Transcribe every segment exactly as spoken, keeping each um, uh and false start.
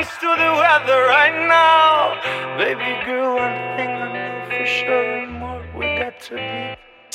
to the weather right now. Baby girl, one thing I know for sure and more we got to be.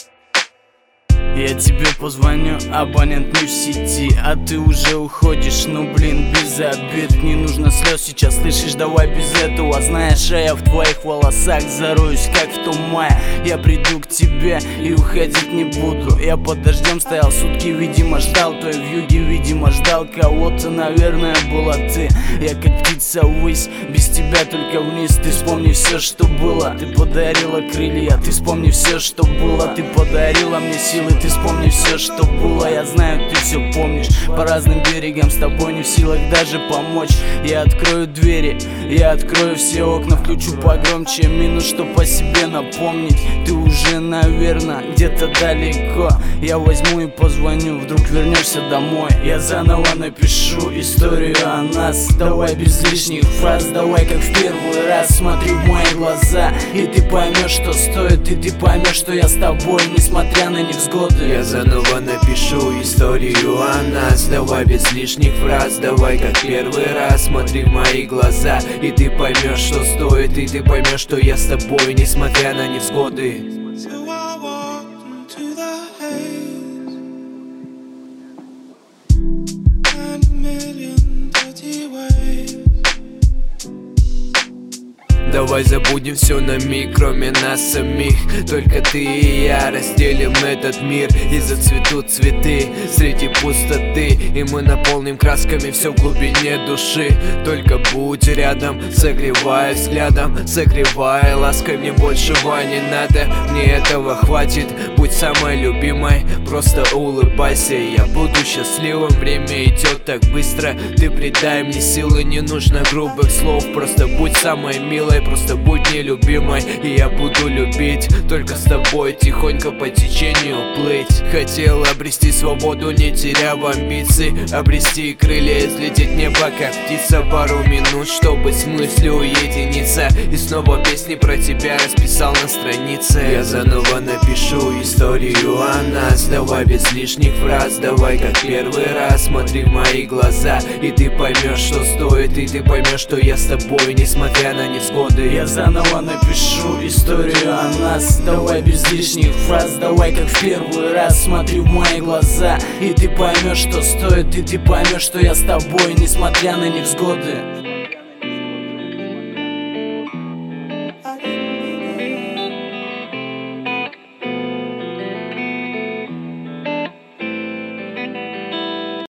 Я тебе позвоню, абонент не в сети, а ты уже уходишь, ну блин, без обид. Не нужно слез сейчас, слышишь, давай без этого. Знаешь, а я в твоих волосах зароюсь, как в том мае. Я приду к тебе и уходить не буду. Я под дождем стоял сутки, видимо ждал той вьюги, видимо ждал кого-то, наверное, была ты. Я как птица ввысь, без тебя только вниз. Ты вспомни все, что было, ты подарила крылья. Ты вспомни все, что было, ты подарила мне силы. Ты вспомни все, что было, я знаю, ты все помнишь. По разным берегам с тобой не в силах даже помочь. Я открою двери, я открою все окна, включу погромче минус, чтоб по себе напомнить. Ты уже, наверное, где-то далеко. Я возьму и позвоню, вдруг вернешься домой. Я заново напишу историю о нас. Давай без лишних фраз, давай как в первый раз. Смотри в мои глаза, и ты поймешь, что стоит. И ты поймешь, что я с тобой, несмотря на невзгоды. Я заново напишу историю о нас. Давай без лишних фраз, давай как первый раз. Смотри в мои глаза, и ты поймешь, что стоит. И ты поймешь, что я с тобой, несмотря на невзгоды. Давай забудем все на миг, кроме нас самих. Только ты и я разделим этот мир, и зацветут цветы среди пустоты. И мы наполним красками все в глубине души. Только будь рядом, согревая взглядом, согревая лаской. Мне большего не надо, мне этого хватит. Будь самой любимой, просто улыбайся. Я буду счастливым, время идет так быстро. Ты придай мне силы, не нужно грубых слов. Просто будь самой милой, просто будь нелюбимой, и я буду любить только с тобой, тихонько по течению плыть. Хотел обрести свободу, не теряя в амбиций, обрести крылья и взлететь в небо, как птица. Пару минут, чтобы с мыслью уединиться, и снова песни про тебя расписал на странице. Я заново напишу историю о нас. Давай без лишних фраз, давай как первый раз. Смотри в мои глаза, и ты поймешь, что стоит. И ты поймешь, что я с тобой, несмотря на невзгоды. Я заново напишу историю о нас. Давай без лишних фраз, давай как в первый раз. Смотри в мои глаза, и ты поймешь, что стоит. И ты поймешь, что я с тобой, несмотря на невзгоды.